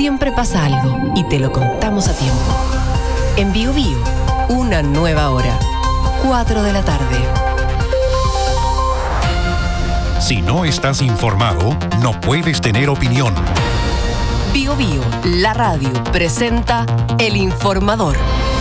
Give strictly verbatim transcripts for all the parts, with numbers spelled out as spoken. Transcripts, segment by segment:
siempre pasa algo y te lo contamos a tiempo. En Bio Bio, una nueva hora. cuatro de la tarde. Si no estás informado, no puedes tener opinión. Bio Bio, la radio, presenta El Informador.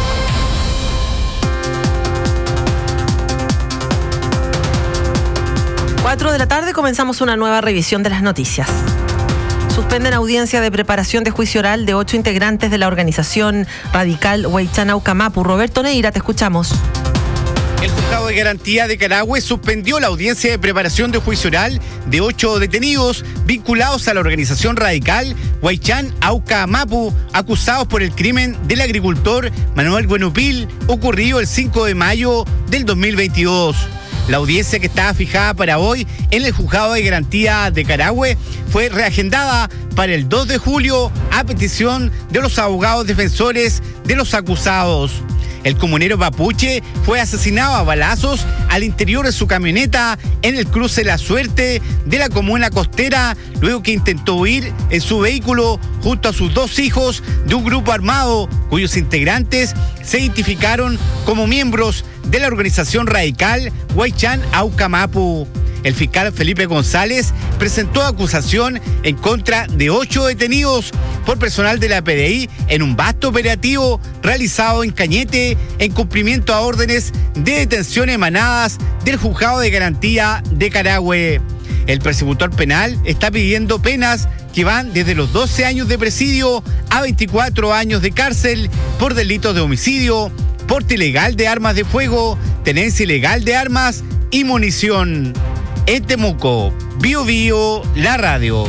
cuatro de la tarde comenzamos una nueva revisión de las noticias. Suspenden audiencia de preparación de juicio oral de ocho integrantes de la organización radical Huaychán Aucamapu. Roberto Neira, te escuchamos. El Juzgado de Garantía de Carahue suspendió la audiencia de preparación de juicio oral de ocho detenidos vinculados a la organización radical Huaychán Aucamapu, acusados por el crimen del agricultor Manuel Buenupil, ocurrido el cinco de mayo del dos mil veintidós. La audiencia, que estaba fijada para hoy en el Juzgado de Garantía de Carahue, fue reagendada para el dos de julio a petición de los abogados defensores de los acusados. El comunero mapuche fue asesinado a balazos al interior de su camioneta en el cruce La Suerte de la comuna costera, luego que intentó huir en su vehículo junto a sus dos hijos de un grupo armado cuyos integrantes se identificaron como miembros de la organización radical Huaychán Aucamapu. El fiscal Felipe González presentó acusación en contra de ocho detenidos por personal de la P D I en un vasto operativo realizado en Cañete en cumplimiento a órdenes de detención emanadas del Juzgado de Garantía de Carahue. El persecutor penal está pidiendo penas que van desde los doce años de presidio a veinticuatro años de cárcel por delitos de homicidio, porte ilegal de armas de fuego, tenencia ilegal de armas y munición. En Temuco, Bio Bio, la radio.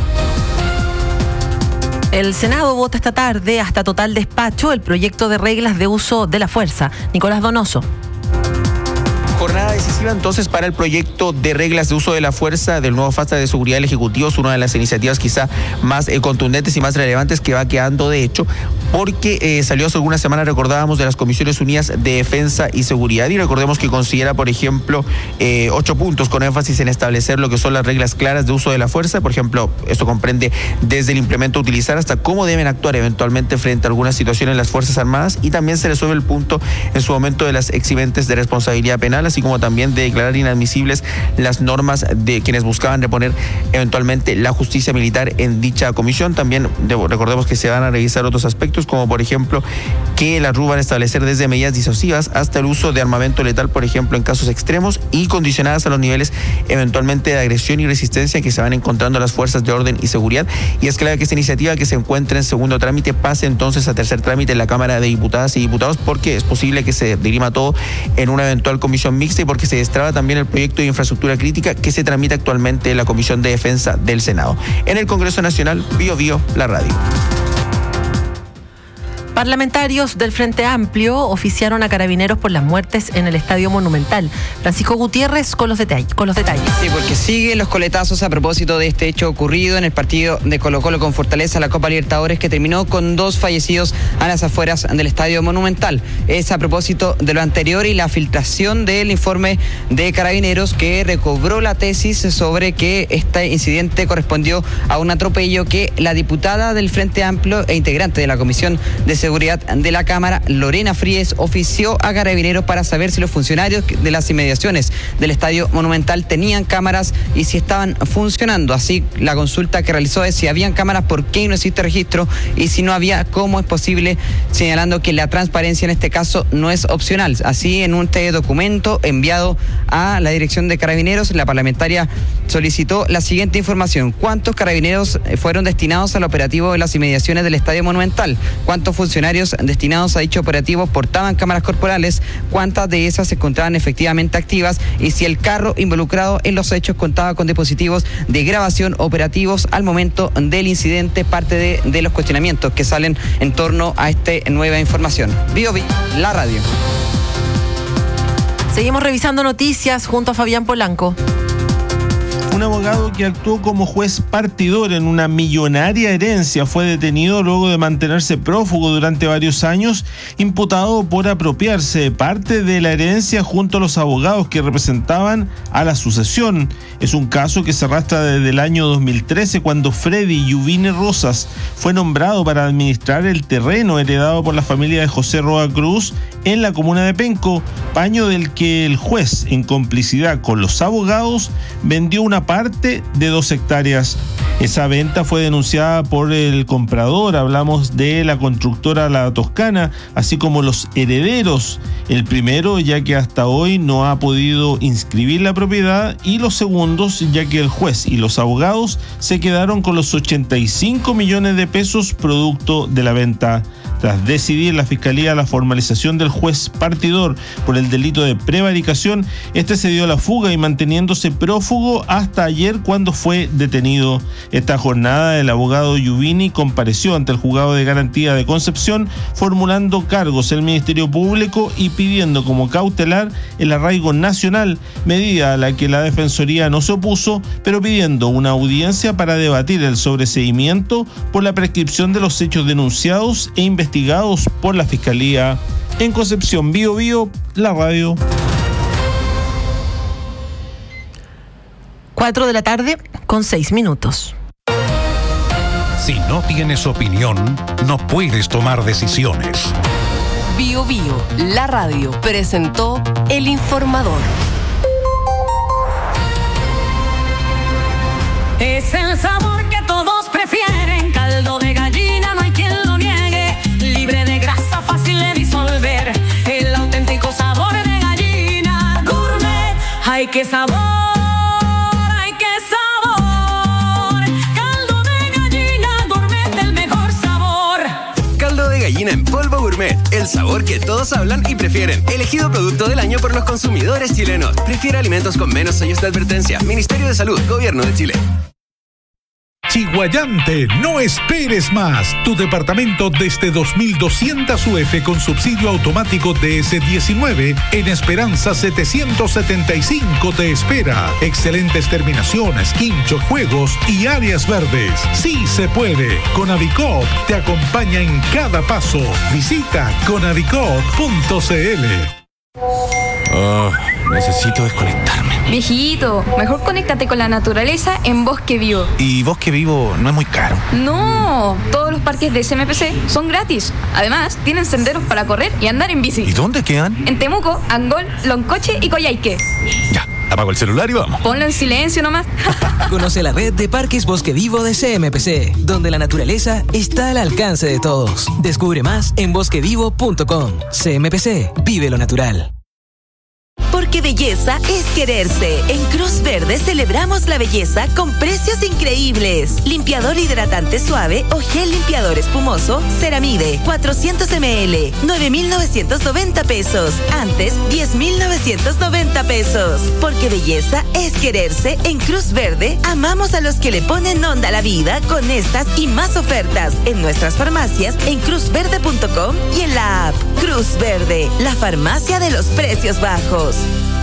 El Senado vota esta tarde hasta total despacho el proyecto de reglas de uso de la fuerza. Nicolás Donoso. Jornada decisiva entonces para el proyecto de reglas de uso de la fuerza del nuevo Falta de Seguridad del Ejecutivo. Es una de las iniciativas quizá más eh, contundentes y más relevantes que va quedando de hecho, porque eh, salió hace algunas semanas, recordábamos, de las Comisiones Unidas de Defensa y Seguridad, y recordemos que considera, por ejemplo, eh, ocho puntos con énfasis en establecer lo que son las reglas claras de uso de la fuerza. Por ejemplo, esto comprende desde el implemento a utilizar hasta cómo deben actuar eventualmente frente a algunas situaciones las Fuerzas Armadas, y también se resuelve el punto en su momento de las eximentes de responsabilidad penal, así como también de declarar inadmisibles las normas de quienes buscaban reponer eventualmente la justicia militar en dicha comisión. También recordemos que se van a revisar otros aspectos, como por ejemplo que las R U van a establecer desde medidas disuasivas hasta el uso de armamento letal, por ejemplo, en casos extremos y condicionadas a los niveles eventualmente de agresión y resistencia que se van encontrando las fuerzas de orden y seguridad. Y es clave que esta iniciativa, que se encuentra en segundo trámite, pase entonces a tercer trámite en la Cámara de Diputadas y Diputados, porque es posible que se dirima todo en una eventual comisión mixta y porque se destraba también el proyecto de infraestructura crítica que se tramita actualmente en la Comisión de Defensa del Senado. En el Congreso Nacional, Bio Bio, la radio. Parlamentarios del Frente Amplio oficiaron a Carabineros por las muertes en el Estadio Monumental. Francisco Gutiérrez con los detalles. Con los detalles. Sí, porque siguen los coletazos a propósito de este hecho ocurrido en el partido de Colo-Colo con Fortaleza, la Copa Libertadores, que terminó con dos fallecidos a las afueras del Estadio Monumental. Es a propósito de lo anterior y la filtración del informe de Carabineros, que recobró la tesis sobre que este incidente correspondió a un atropello que la diputada del Frente Amplio e integrante de la Comisión de Seguridad de la Cámara, Lorena Fríes, ofició a Carabineros para saber si los funcionarios de las inmediaciones del Estadio Monumental tenían cámaras y si estaban funcionando. Así, la consulta que realizó es si habían cámaras, por qué no existe registro, y si no había, cómo es posible, señalando que la transparencia en este caso no es opcional. Así, en un documento enviado a la dirección de Carabineros, la parlamentaria solicitó la siguiente información: ¿cuántos carabineros fueron destinados al operativo de las inmediaciones del Estadio Monumental? ¿Cuántos funcionarios destinados a dicho operativo portaban cámaras corporales? ¿Cuántas de esas se encontraban efectivamente activas? Y si el carro involucrado en los hechos contaba con dispositivos de grabación operativos al momento del incidente. Parte de, de los cuestionamientos que salen en torno a esta nueva información. Bio Bio, la radio. Seguimos revisando noticias junto a Fabián Polanco. Una abogado que actuó como juez partidor en una millonaria herencia fue detenido luego de mantenerse prófugo durante varios años, imputado por apropiarse de parte de la herencia junto a los abogados que representaban a la sucesión. Es un caso que se arrastra desde el año dos mil trece, cuando Freddy Yuvine Rosas fue nombrado para administrar el terreno heredado por la familia de José Roa Cruz en la comuna de Penco, paño del que el juez, en complicidad con los abogados, vendió una parte de dos hectáreas. Esa venta fue denunciada por el comprador, hablamos de la constructora La Toscana, así como los herederos. El primero, ya que hasta hoy no ha podido inscribir la propiedad, y los segundos, ya que el juez y los abogados se quedaron con los ochenta y cinco millones de pesos producto de la venta. Tras decidir la Fiscalía la formalización del juez partidor por el delito de prevaricación, este se dio a la fuga y manteniéndose prófugo hasta ayer, cuando fue detenido. Esta jornada el abogado Yuvini compareció ante el juzgado de garantía de Concepción formulando cargos al Ministerio Público y pidiendo como cautelar el arraigo nacional, medida a la que la Defensoría no se opuso, pero pidiendo una audiencia para debatir el sobreseimiento por la prescripción de los hechos denunciados e investigados por la Fiscalía. En Concepción, Bío Bío, la radio. Cuatro de la tarde con seis minutos. Si no tienes opinión, no puedes tomar decisiones. Bío Bío, la radio, presentó El Informador. Es el sabor que todos prefieren, caldo de gallina, no hay quien lo niegue, libre de grasa, fácil de disolver, el auténtico sabor de gallina, gourmet, ¡ay qué sabor! ¡Ay qué sabor! Caldo de gallina, gourmet, el mejor sabor. Caldo de gallina en polvo gourmet, el sabor que todos hablan y prefieren, elegido producto del año por los consumidores chilenos. Prefiere alimentos con menos sellos de advertencia. Ministerio de Salud, Gobierno de Chile. Chiguayante, no esperes más. Tu departamento desde dos mil doscientos U F con subsidio automático D S diecinueve en Esperanza setecientos setenta y cinco te espera. Excelentes terminaciones, quincho, juegos y áreas verdes. Sí se puede. Conavicop te acompaña en cada paso. Visita conavicop punto c l. Oh, necesito desconectarme. Viejito, mejor conéctate con la naturaleza en Bosque Vivo. ¿Y Bosque Vivo no es muy caro? No, todos los parques de C M P C son gratis. Además, tienen senderos para correr y andar en bici. ¿Y dónde quedan? En Temuco, Angol, Loncoche y Coyhaique. Ya, apago el celular y vamos. Ponlo en silencio nomás. Conoce la red de parques Bosque Vivo de C M P C, donde la naturaleza está al alcance de todos. Descubre más en bosque vivo punto com. C M P C, vive lo natural. Porque belleza es quererse. En Cruz Verde celebramos la belleza con precios increíbles. Limpiador hidratante suave o gel limpiador espumoso Ceramide cuatrocientos mililitros, nueve mil novecientos noventa pesos. Antes, diez mil novecientos noventa pesos. Porque belleza es quererse. En Cruz Verde amamos a los que le ponen onda a la vida con estas y más ofertas en nuestras farmacias, en cruz verde punto com y en la app. Cruz Verde, la farmacia de los precios bajos.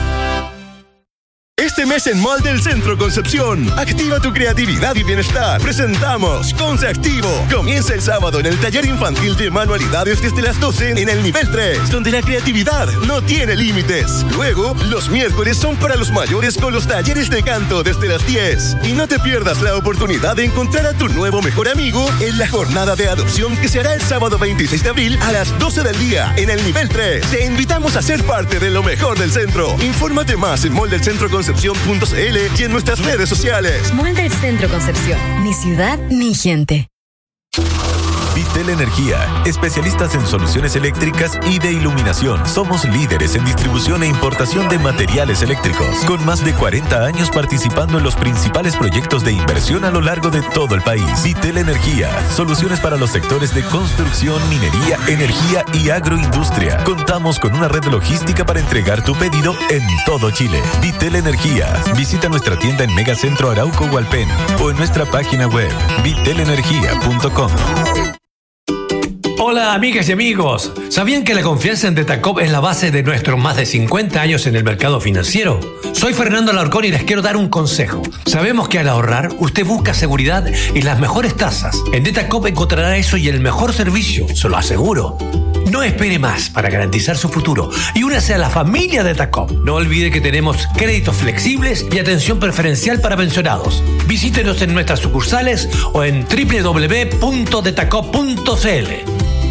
Este mes en Mall del Centro Concepción, activa tu creatividad y bienestar. Presentamos Conce Activo. Comienza el sábado en el taller infantil de manualidades desde las doce en el nivel tres, donde la creatividad no tiene límites. Luego, los miércoles son para los mayores con los talleres de canto desde las diez. Y no te pierdas la oportunidad de encontrar a tu nuevo mejor amigo en la jornada de adopción que se hará el sábado veintiséis de abril a las doce del día en el nivel tres. Te invitamos a ser parte de lo mejor del centro. Infórmate más en Mall del Centro Concepción punto c l y en nuestras redes sociales. Mall del Centro Concepción. Ni ciudad ni gente. Vitel Energía, especialistas en soluciones eléctricas y de iluminación. Somos líderes en distribución e importación de materiales eléctricos, con más de cuarenta años participando en los principales proyectos de inversión a lo largo de todo el país. Vitel Energía, soluciones para los sectores de construcción, minería, energía y agroindustria. Contamos con una red logística para entregar tu pedido en todo Chile. Vitel Energía. Visita nuestra tienda en Megacentro Arauco Hualpén o en nuestra página web vitel energía punto com. Hola Hola amigas y amigos, ¿sabían que la confianza en Detacop es la base de nuestros más de cincuenta años en el mercado financiero? Soy Fernando Alarcón y les quiero dar un consejo. Sabemos que al ahorrar usted busca seguridad y las mejores tasas. En Detacop encontrará eso y el mejor servicio, se lo aseguro. No espere más para garantizar su futuro y únase a la familia Detacop. No olvide que tenemos créditos flexibles y atención preferencial para pensionados. Visítenos en nuestras sucursales o en doble u doble u doble u punto detacop punto c l.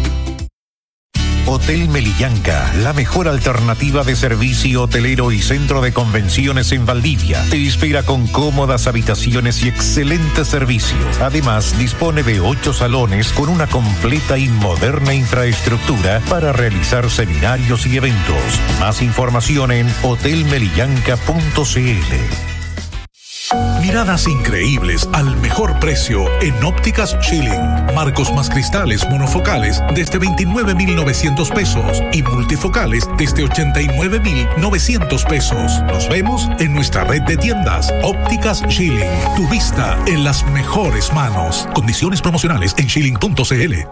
Hotel Melillanca, la mejor alternativa de servicio hotelero y centro de convenciones en Valdivia. Te espera con cómodas habitaciones y excelente servicio. Además, dispone de ocho salones con una completa y moderna infraestructura para realizar seminarios y eventos. Más información en hotel melillanca punto c l. Miradas increíbles al mejor precio en Ópticas Schilling. Marcos más cristales monofocales desde veintinueve mil novecientos pesos y multifocales desde ochenta y nueve mil novecientos pesos. Nos vemos en nuestra red de tiendas Ópticas Schilling. Tu vista en las mejores manos. Condiciones promocionales en schilling punto c l.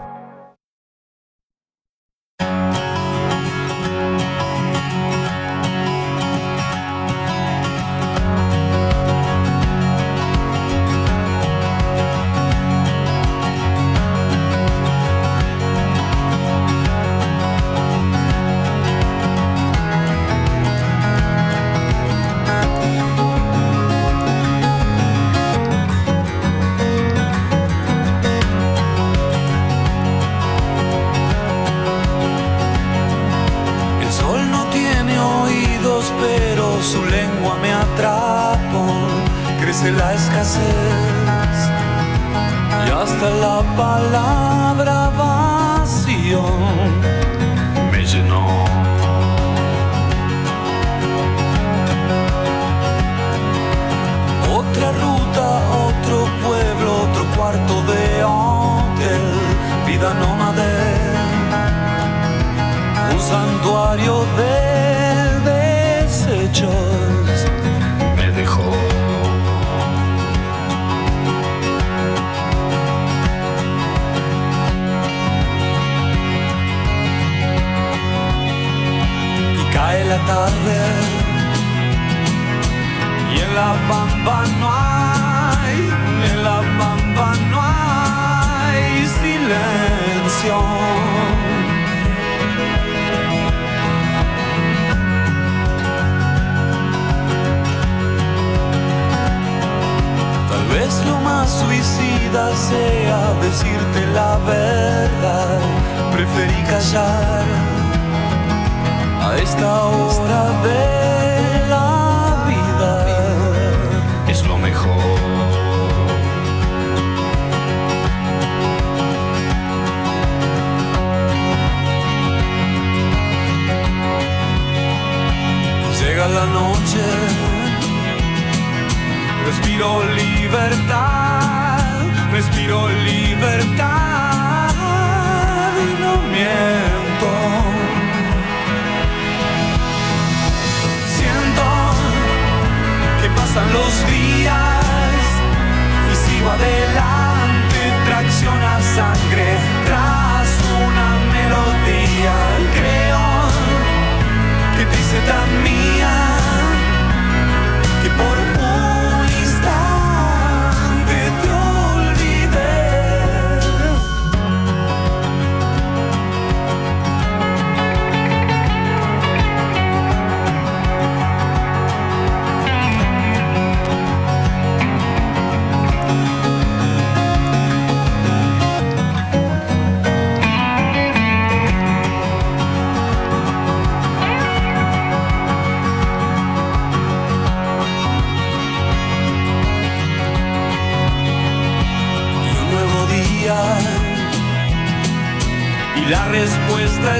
La respuesta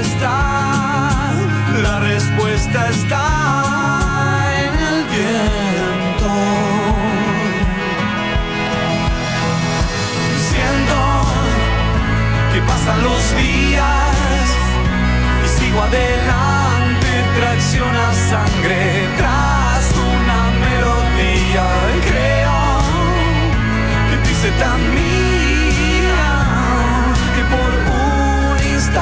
está, la respuesta está en el viento. Siento que pasan los días y sigo adelante, tracciona sangre tras una melodía. Creo que te hice tan mía que por un instante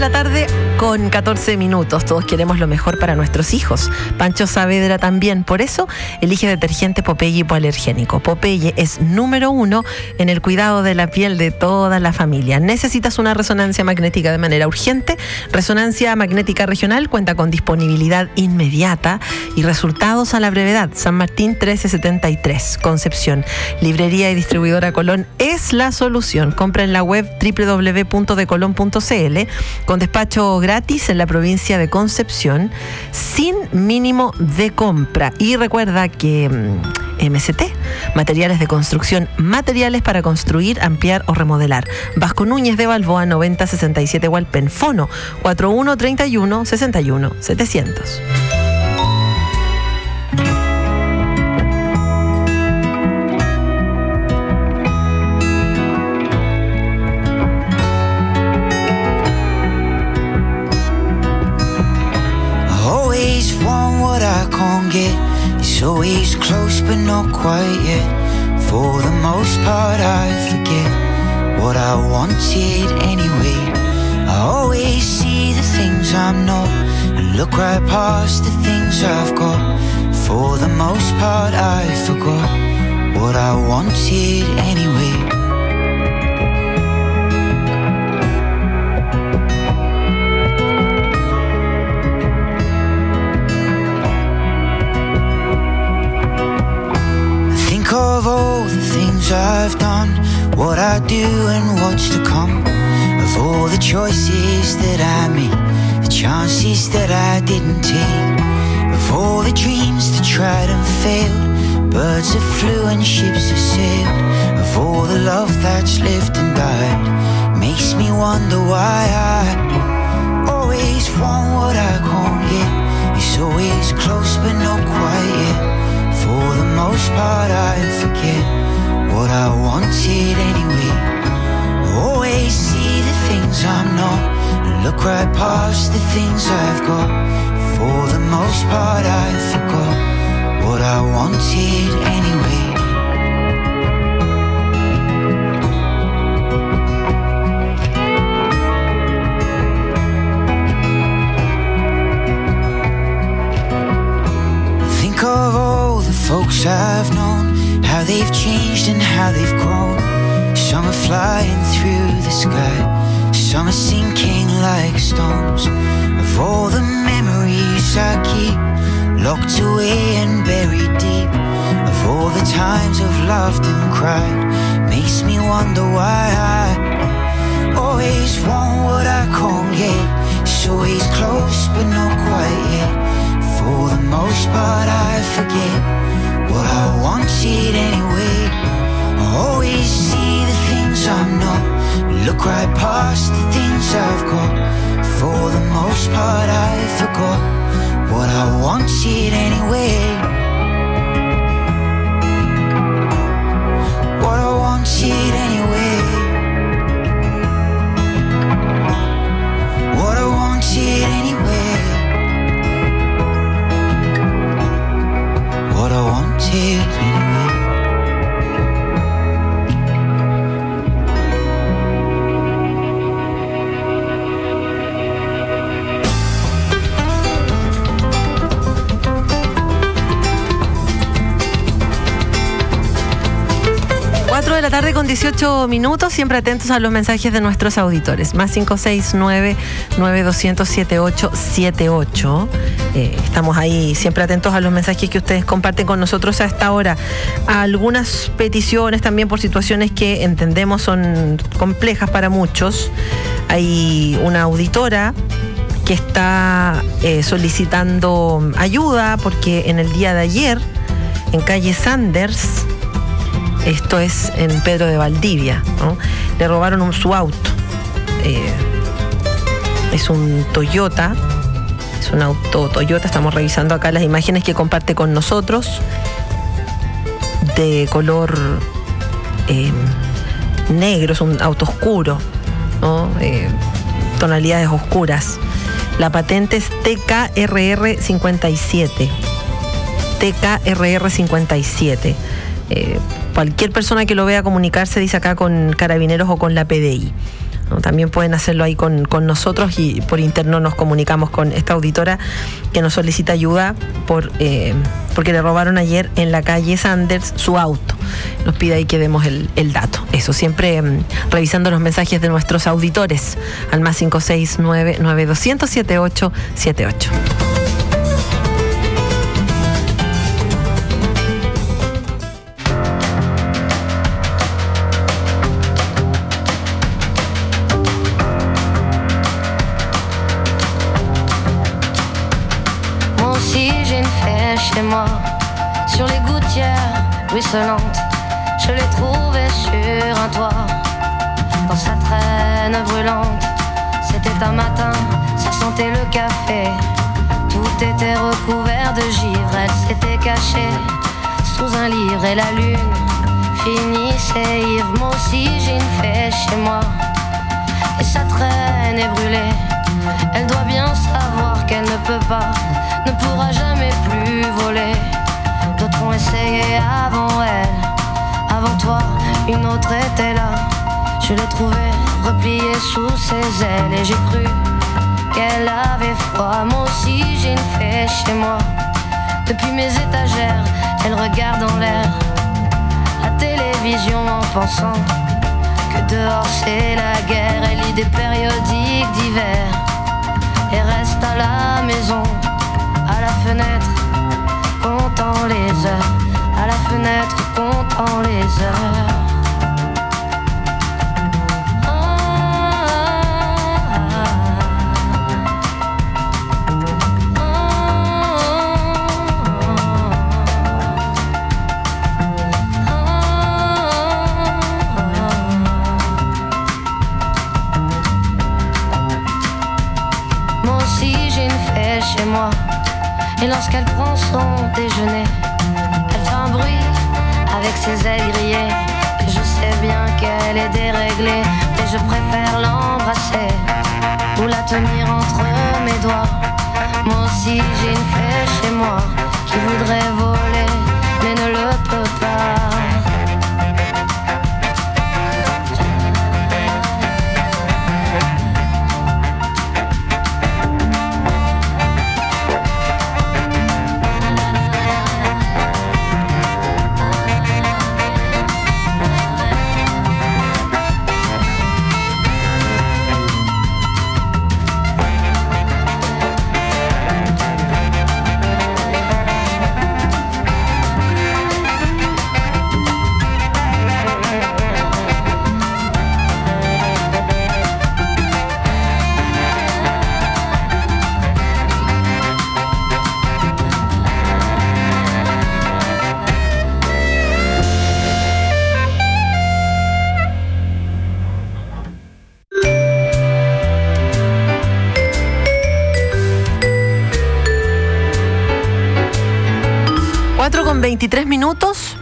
la tarde con catorce minutos. Todos queremos lo mejor para nuestros hijos. Pancho Saavedra también. Por eso elige detergente Popeye hipoalergénico. Popeye es número uno en el cuidado de la piel de toda la familia. ¿Necesitas una resonancia magnética de manera urgente? Resonancia Magnética Regional cuenta con disponibilidad inmediata y resultados a la brevedad. San Martín trece setenta y tres, Concepción. Librería y distribuidora Colón es la solución. Compra en la web doble u doble u doble u punto de colón punto c l con despacho gratis en la provincia de Concepción sin mínimo de compra. Y recuerda que M S T, materiales de construcción, materiales para construir, ampliar o remodelar. Vasco Núñez de Balboa noventa sesenta y siete Hualpén. Fono cuarenta y uno treinta y uno sesenta y uno setecientos. It's always close but not quite yet. For the most part I forget what I wanted anyway. I always see the things I'm not and look right past the things I've got. For the most part I forgot what I wanted anyway. Of all the things I've done, what I do and what's to come, of all the choices that I made, the chances that I didn't take, of all the dreams that tried and failed, birds that flew and ships that sailed, of all the love that's lived and died, makes me wonder why I always want what I can't get. It's always close but not quite yet. For the most part I forget what I wanted anyway. I always see the things I'm not and look right past the things I've got. For the most part I forgot what I wanted anyway. Think of all the folks I've known, how they've changed and how they've grown. Some are flying through the sky, some are sinking like stones. Of all the memories I keep locked away and buried deep, of all the times I've laughed and cried, makes me wonder why I always want what I can't get. It's always close but not quite yet. For the most part I forget what I wanted anyway. I always see the things I'm not, look right past the things I've got. For the most part I forgot what I wanted anyway. What I wanted anyway. What I wanted anyway. What I wanted anyway. cuatro de la tarde con dieciocho minutos, siempre atentos a los mensajes de nuestros auditores. Más cinco seis nueve, nueve dos cero cero, siete ocho siete ocho. Eh, estamos ahí siempre atentos a los mensajes que ustedes comparten con nosotros a esta hora. A algunas peticiones también por situaciones que entendemos son complejas para muchos. Hay una auditora que está eh, solicitando ayuda porque en el día de ayer, en calle Sanders, esto es en Pedro de Valdivia, ¿no?, le robaron un, su auto. Eh, es un Toyota, es un auto Toyota, estamos revisando acá las imágenes que comparte con nosotros, de color eh, negro, es un auto oscuro, ¿no?, eh, tonalidades oscuras. La patente es T K R R cincuenta y siete. T K R R cincuenta y siete. Eh, cualquier persona que lo vea comunicarse, dice acá, con Carabineros o con la P D I. ¿no? También pueden hacerlo ahí con, con nosotros y por interno nos comunicamos con esta auditora que nos solicita ayuda por eh, porque le robaron ayer en la calle Sanders su auto. Nos pide ahí que demos el, el dato. Eso, siempre eh, revisando los mensajes de nuestros auditores al más cinco seis nueve nueve dos cero cero siete ocho siete ocho. Chez moi, sur les gouttières ruisselantes, je l'ai trouvé sur un toit, dans sa traîne brûlante. C'était un matin, ça sentait le café, tout était recouvert de givre. Elle s'était cachée sous un livre et la lune finissait ivre. Moi aussi j'ai une fée chez moi, et sa traîne est brûlée. Elle doit bien savoir qu'elle ne peut pas, ne pourra jamais plus voler. D'autres ont essayé avant elle, avant toi, une autre était là. Je l'ai trouvée repliée sous ses ailes et j'ai cru qu'elle avait froid. Moi aussi j'ai une fée chez moi, depuis mes étagères, elle regarde en l'air la télévision en pensant que dehors c'est la guerre. Elle lit des périodiques d'hiver et reste à la maison, à la fenêtre, comptant les heures, à la fenêtre, comptant les heures. Chez moi, et lorsqu'elle prend son déjeuner, elle fait un bruit avec ses ailes grillées. Et je sais bien qu'elle est déréglée, mais je préfère l'embrasser ou la tenir entre mes doigts. Moi aussi j'ai une fée chez moi qui voudrait voler, mais ne le peut pas. veintitrés minutos.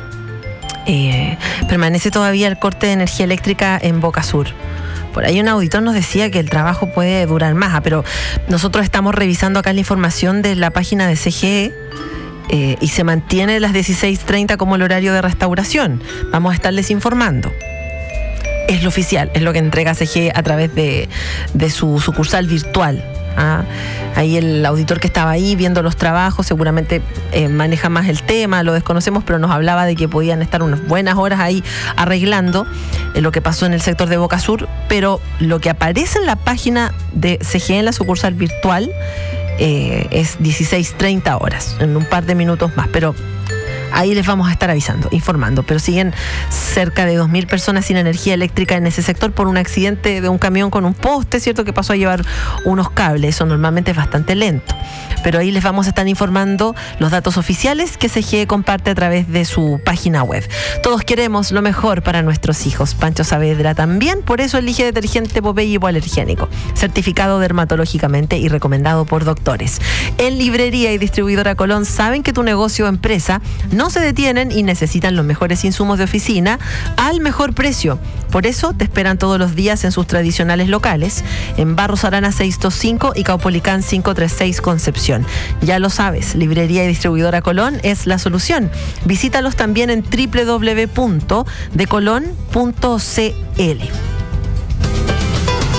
Eh, permanece todavía el corte de energía eléctrica en Boca Sur. Por ahí un auditor nos decía que el trabajo puede durar más, pero nosotros estamos revisando acá la información de la página de C G E eh, y se mantiene las dieciséis treinta como el horario de restauración. Vamos a estarles informando. Es lo oficial, es lo que entrega C G E a través de, de su sucursal virtual. Ah, ahí el auditor que estaba ahí viendo los trabajos seguramente eh, maneja más el tema, lo desconocemos, pero nos hablaba de que podían estar unas buenas horas ahí arreglando eh, lo que pasó en el sector de Boca Sur, pero lo que aparece en la página de C G E en la sucursal virtual eh, es dieciséis treinta horas, en un par de minutos más, pero ahí les vamos a estar avisando, informando. Pero siguen cerca de dos mil personas sin energía eléctrica en ese sector por un accidente de un camión con un poste, ¿cierto? Que pasó a llevar unos cables. Eso normalmente es bastante lento. Pero ahí les vamos a estar informando los datos oficiales que C G E comparte a través de su página web. Todos queremos lo mejor para nuestros hijos. Pancho Saavedra también, por eso elige detergente Popeye hipoalergénico, certificado dermatológicamente y recomendado por doctores. En Librería y Distribuidora Colón saben que tu negocio o empresa no se detienen y necesitan los mejores insumos de oficina al mejor precio. Por eso te esperan todos los días en sus tradicionales locales, en Barros Arana seiscientos veinticinco y Caupolicán quinientos treinta y seis Concepción. Ya lo sabes, Librería y Distribuidora Colón es la solución. Visítalos también en doble u doble u doble u punto decolon punto c l.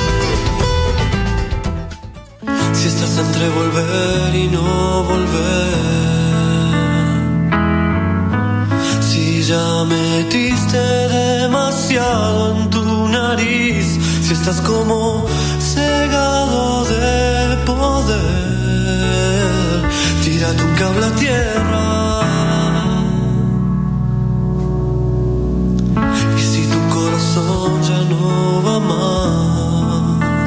Si estás entre volver y no volver, si ya metiste demasiado en tu nariz, si estás como cegado de poder, tírate un cable a tierra. Y si tu corazón ya no va más,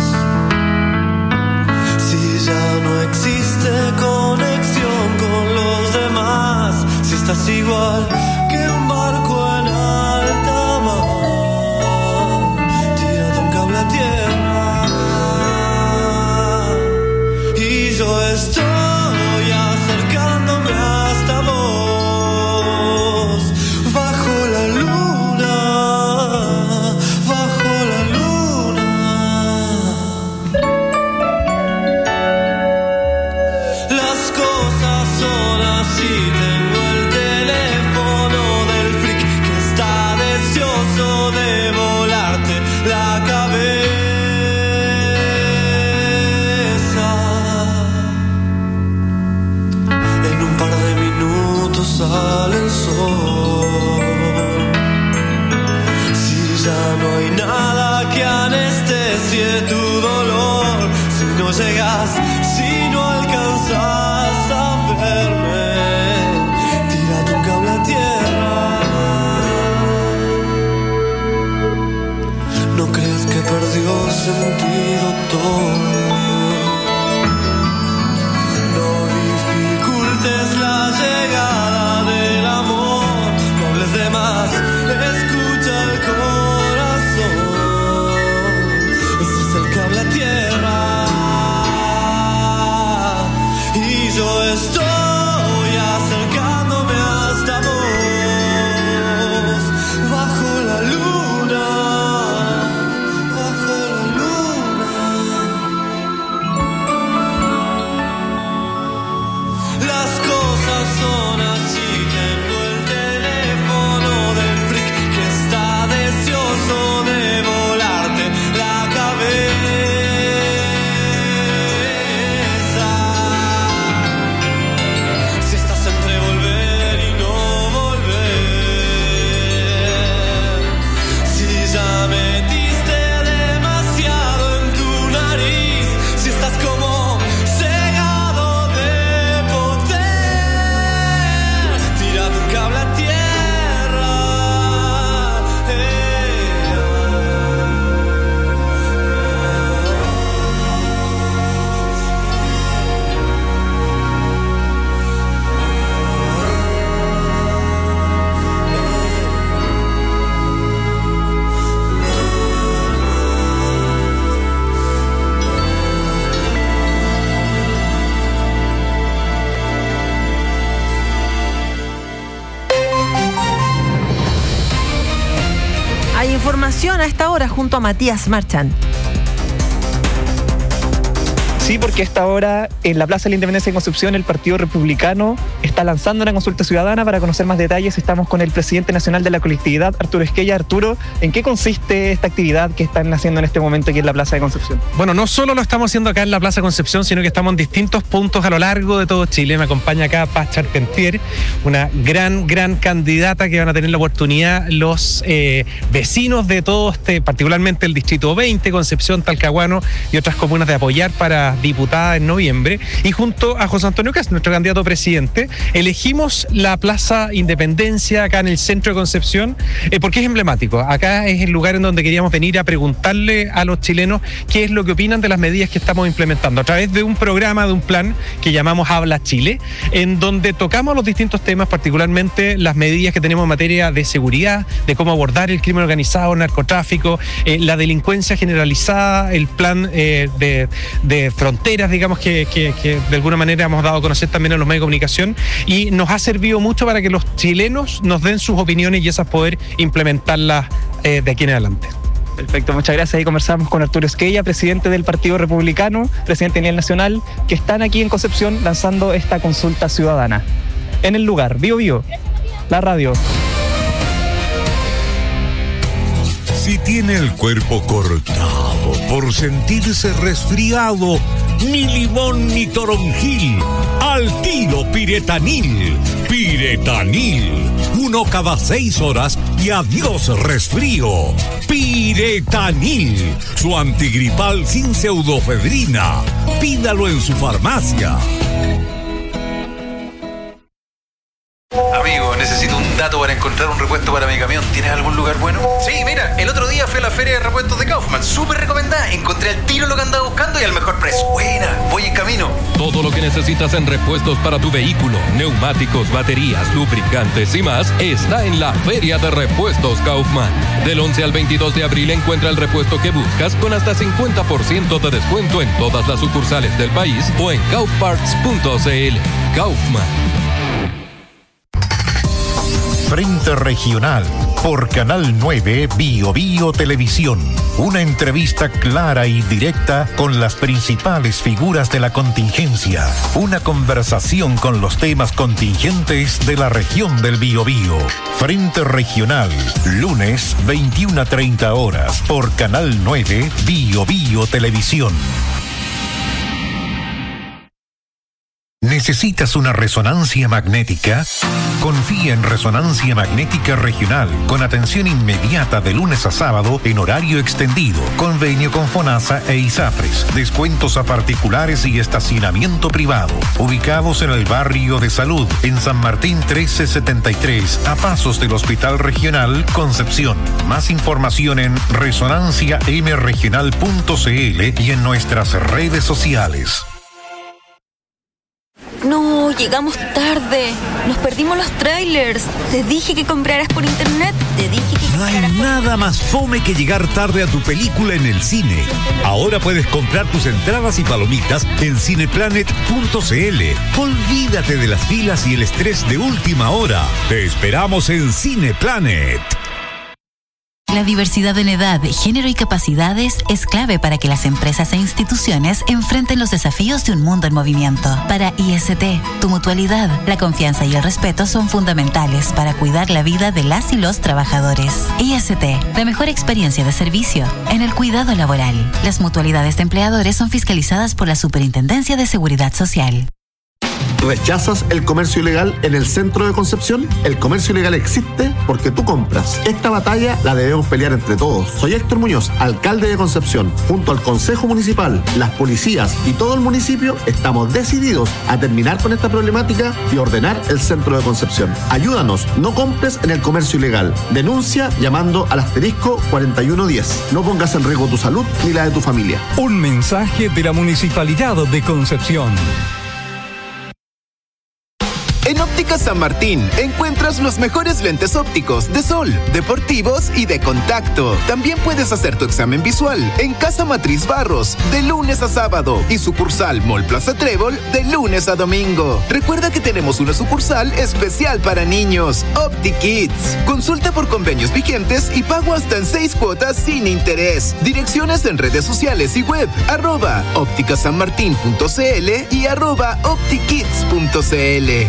si ya no existe conexión con los demás, si estás igual que un barco en alta mar, tírate un cable a tierra. Y yo estoy acercándome hasta vos, bajo la luna, bajo la luna. Las cosas son así, tengo el teléfono del freak que está deseoso de volarte la cabeza. En un par de minutos sale el sol. Si ya no hay nada que anestesie tu dolor, si no llegas, si no alcanzas a verme, tírate un cable a tierra. No creas que perdió sentido todo. No dificultes la llegada del amor, no hables de más, escucha el corazón. Ese es el cable a tierra. Y yo estoy acercándome hasta vos, bajo la luna, bajo la luna. Las cosas son así, tengo el teléfono del freak que está deseoso de volarte la cabeza. Si estás entre volver y no volver, si ya metiste demasiado en tu nariz, si estás como cegado de poder, tírate un cable a tierra. Hay información a esta hora junto a Matías Marchand. Sí, porque a esta hora en la Plaza de la Independencia de Concepción el Partido Republicano está lanzando una consulta ciudadana. Para conocer más detalles estamos con el presidente nacional de la colectividad, Arturo Esquella. Arturo, ¿en qué consiste esta actividad que están haciendo en este momento aquí en la Plaza de Concepción? Bueno, no solo lo estamos haciendo acá en la Plaza Concepción, sino que estamos en distintos puntos a lo largo de todo Chile. Me acompaña acá Paz Charpentier, una gran, gran candidata que van a tener la oportunidad los eh, vecinos de todo este, particularmente el Distrito veinte, Concepción, Talcahuano y otras comunas, de apoyar para diputada en noviembre. Y junto a José Antonio Kast, nuestro candidato a presidente, elegimos la Plaza Independencia acá en el centro de Concepción eh, porque es emblemático. Acá es el lugar en donde queríamos venir a preguntarle a los chilenos qué es lo que opinan de las medidas que estamos implementando a través de un programa, de un plan que llamamos Habla Chile, en donde tocamos los distintos temas, particularmente las medidas que tenemos en materia de seguridad, de cómo abordar el crimen organizado, el narcotráfico, eh, la delincuencia generalizada, el plan eh, de, de fronteras, digamos, que, que, que de alguna manera hemos dado a conocer también a los medios de comunicación, y nos ha servido mucho para que los chilenos nos den sus opiniones y esas poder implementarlas eh, de aquí en adelante. Perfecto, muchas gracias. Ahí conversamos con Arturo Esquella, presidente del Partido Republicano, presidente a nivel nacional, que están aquí en Concepción lanzando esta consulta ciudadana. En el lugar, Bio Bio, la radio. Si tiene el cuerpo cortado por sentirse resfriado, ni limón ni toronjil. Al tiro Piretanil. Piretanil. Uno cada seis horas y adiós resfrío. Piretanil. Su antigripal sin pseudofedrina. Pídalo en su farmacia. Amigo, necesito un dato para encontrar un repuesto para mi camión. ¿Tienes algún lugar bueno? Sí, mira, el otro día fui a la feria de repuestos de Kaufman. Súper recomendada. Encontré al tiro lo que andaba buscando y al mejor precio. Buena, voy en camino. Todo lo que necesitas en repuestos para tu vehículo, neumáticos, baterías, lubricantes y más está en la Feria de Repuestos Kaufman. Del once al veintidós de abril encuentra el repuesto que buscas con hasta cincuenta por ciento de descuento en todas las sucursales del país o en kaufparts punto c l. Kaufman. Frente Regional por Canal nueve Bio Bio Televisión. Una entrevista clara y directa con las principales figuras de la contingencia. Una conversación con los temas contingentes de la región del Biobío. Frente Regional, lunes veintiuna a treinta horas por Canal nueve Bio Bio Televisión. ¿Necesitas una resonancia magnética? Confía en Resonancia Magnética Regional, con atención inmediata de lunes a sábado en horario extendido, convenio con FONASA e ISAPRES, descuentos a particulares y estacionamiento privado. Ubicados en el barrio de Salud, en San Martín trece setenta y tres, a pasos del Hospital Regional Concepción. Más información en resonancia m regional punto c l y en nuestras redes sociales. No, llegamos tarde. Nos perdimos los trailers. Te dije que compraras por internet. Te dije que No hay nada más fome que llegar tarde a tu película en el cine. Ahora puedes comprar tus entradas y palomitas en cineplanet punto c l. Olvídate de las filas y el estrés de última hora. Te esperamos en Cineplanet. La diversidad en edad, género y capacidades es clave para que las empresas e instituciones enfrenten los desafíos de un mundo en movimiento. Para I S T, tu mutualidad, la confianza y el respeto son fundamentales para cuidar la vida de las y los trabajadores. I S T, la mejor experiencia de servicio en el cuidado laboral. Las mutualidades de empleadores son fiscalizadas por la Superintendencia de Seguridad Social. ¿Rechazas el comercio ilegal en el centro de Concepción? El comercio ilegal existe porque tú compras. Esta batalla la debemos pelear entre todos. Soy Héctor Muñoz, alcalde de Concepción. Junto al Consejo Municipal, las policías y todo el municipio estamos decididos a terminar con esta problemática y ordenar el centro de Concepción. Ayúdanos, no compres en el comercio ilegal. Denuncia llamando al asterisco cuarenta y uno diez. No pongas en riesgo tu salud ni la de tu familia. Un mensaje de la Municipalidad de Concepción. En Óptica San Martín encuentras los mejores lentes ópticos de sol, deportivos y de contacto. También puedes hacer tu examen visual en Casa Matriz Barros de lunes a sábado y sucursal Mall Plaza Trébol de lunes a domingo. Recuerda que tenemos una sucursal especial para niños, OptiKids. Consulta por convenios vigentes y pago hasta en seis cuotas sin interés. Direcciones en redes sociales y web, arroba ópticasanmartin punto c l y arroba optikids punto c l.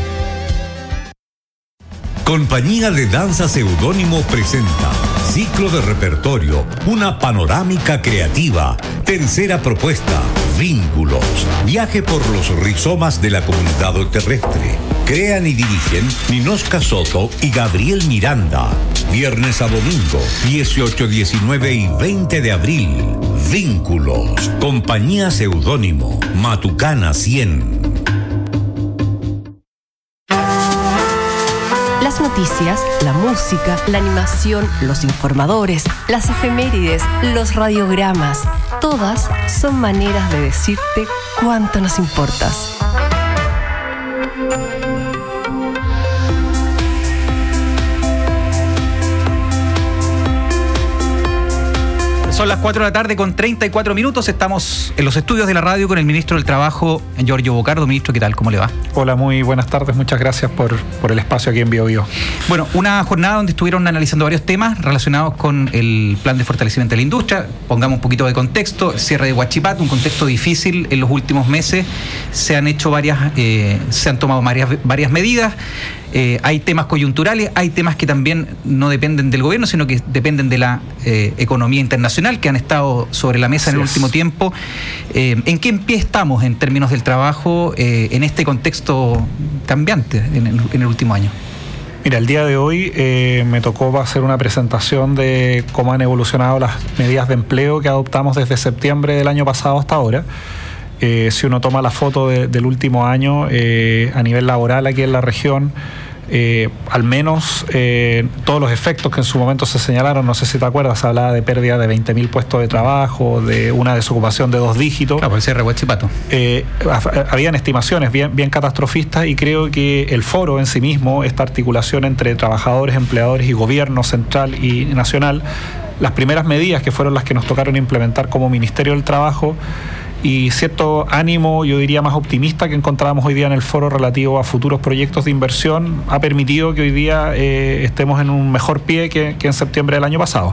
Compañía de Danza Seudónimo presenta Ciclo de Repertorio, una panorámica creativa. Tercera propuesta, Vínculos. Viaje por los rizomas de la comunidad terrestre. Crean y dirigen Ninoska Soto y Gabriel Miranda. Viernes a domingo, dieciocho, diecinueve y veinte de abril. Vínculos. Compañía Seudónimo, Matucana cien. Las noticias, la música, la animación, los informadores, las efemérides, los radiogramas, todas son maneras de decirte cuánto nos importas. Son las cuatro de la tarde con treinta y cuatro minutos. Estamos en los estudios de la radio con el ministro del Trabajo, Giorgio Bocardo. Ministro, ¿qué tal? ¿Cómo le va? Hola, muy buenas tardes. Muchas gracias por, por el espacio aquí en Bio Bio. Bueno, una jornada donde estuvieron analizando varios temas relacionados con el plan de fortalecimiento de la industria. Pongamos un poquito de contexto. El cierre de Huachipato, un contexto difícil en los últimos meses. Se han hecho varias, eh, se han tomado varias, varias medidas. Eh, hay temas coyunturales, hay temas que también no dependen del gobierno, sino que dependen de la eh, economía internacional, que han estado sobre la mesa en el último tiempo. Eh, ¿En qué pie estamos en términos del trabajo eh, en este contexto cambiante en el, en el último año? Mira, el día de hoy eh, me tocó hacer una presentación de cómo han evolucionado las medidas de empleo que adoptamos desde septiembre del año pasado hasta ahora. Eh, si uno toma la foto de, del último año eh, a nivel laboral aquí en la región, eh, al menos eh, todos los efectos que en su momento se señalaron, no sé si te acuerdas, se hablaba de pérdida de veinte mil puestos de trabajo, de una desocupación de dos dígitos. Claro, por el cierre de Huachipato. Eh, habían estimaciones bien, bien catastrofistas, y creo que el foro en sí mismo, esta articulación entre trabajadores, empleadores y gobierno central y nacional, las primeras medidas que fueron las que nos tocaron implementar como Ministerio del Trabajo, y cierto ánimo, yo diría más optimista, que encontrábamos hoy día en el foro relativo a futuros proyectos de inversión, ha permitido que hoy día eh, estemos en un mejor pie que, que en septiembre del año pasado.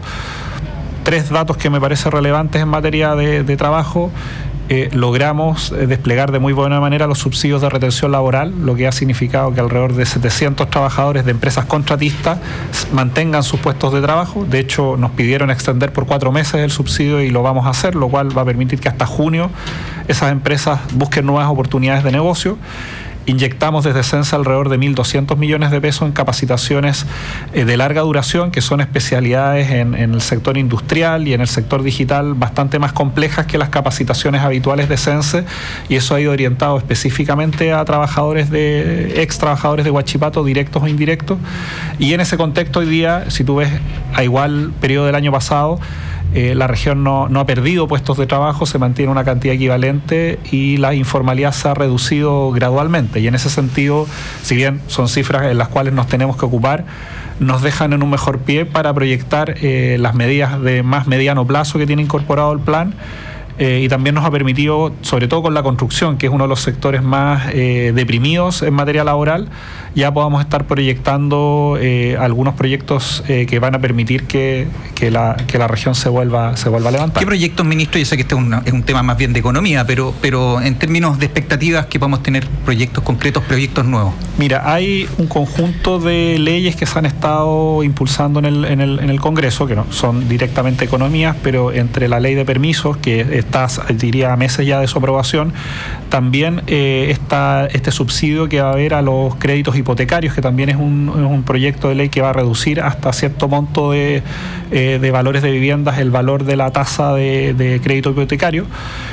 Tres datos que me parecen relevantes en materia de, de trabajo. Eh, logramos eh, desplegar de muy buena manera los subsidios de retención laboral, lo que ha significado que alrededor de setecientos trabajadores de empresas contratistas mantengan sus puestos de trabajo. De hecho, nos pidieron extender por cuatro meses el subsidio y lo vamos a hacer, lo cual va a permitir que hasta junio esas empresas busquen nuevas oportunidades de negocio. Inyectamos desde Sensa alrededor de mil doscientos millones de pesos en capacitaciones eh, de larga duración, que son especialidades en, en el sector industrial y en el sector digital bastante más complejas que las capacitaciones habituales de Sense, y eso ha ido orientado específicamente a trabajadores de ex trabajadores de Huachipato, directos o indirectos. Y en ese contexto hoy día, si tú ves a igual periodo del año pasado, Eh, la región no, no ha perdido puestos de trabajo, se mantiene una cantidad equivalente y la informalidad se ha reducido gradualmente. Y en ese sentido, si bien son cifras en las cuales nos tenemos que ocupar, nos dejan en un mejor pie para proyectar eh, las medidas de más mediano plazo que tiene incorporado el plan. Eh, y también nos ha permitido, sobre todo con la construcción, que es uno de los sectores más eh, deprimidos en materia laboral, ya podamos estar proyectando eh, algunos proyectos eh, que van a permitir que, que, la, que la región se vuelva, se vuelva a levantar. ¿Qué proyectos, ministro? Yo sé que este es un, es un tema más bien de economía, pero, pero en términos de expectativas, que podamos tener proyectos concretos, proyectos nuevos. Mira, hay un conjunto de leyes que se han estado impulsando en el, en el, en el Congreso, que no son directamente economías, pero entre la ley de permisos, que está, diría, a meses ya de su aprobación, también eh, está este subsidio que va a haber a los créditos hipotecarios, que también es un, es un proyecto de ley que va a reducir hasta cierto monto de, eh, de valores de viviendas el valor de la tasa de, de crédito hipotecario.